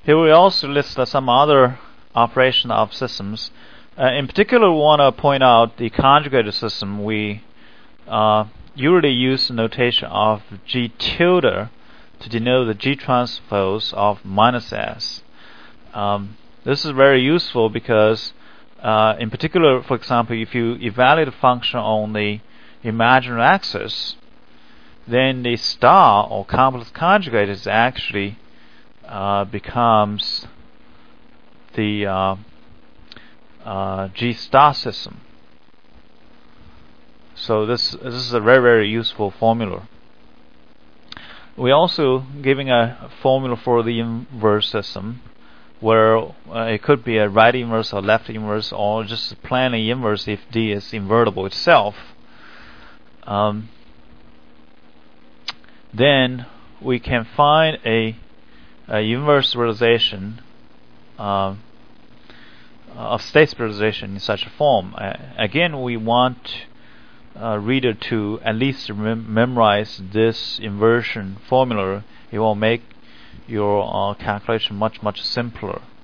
Here we also list some other operation of systems. In particular, we want to point out the conjugated system. We usually use the notation of G tilde to denote the G transpose of minus S. This is very useful because, in particular, for example, if you evaluate a function on the imaginary axis, then the star or complex conjugate is actually becomes the G star system. So this is a very, very useful formula. We're also giving a formula for the inverse system, where it could be a right inverse or left inverse, or just plainly inverse if D is invertible itself. Then we can find a inverse realization of state realization in such a form. Again, we want reader to at least memorize this inversion formula. It will make your calculation much, much simpler.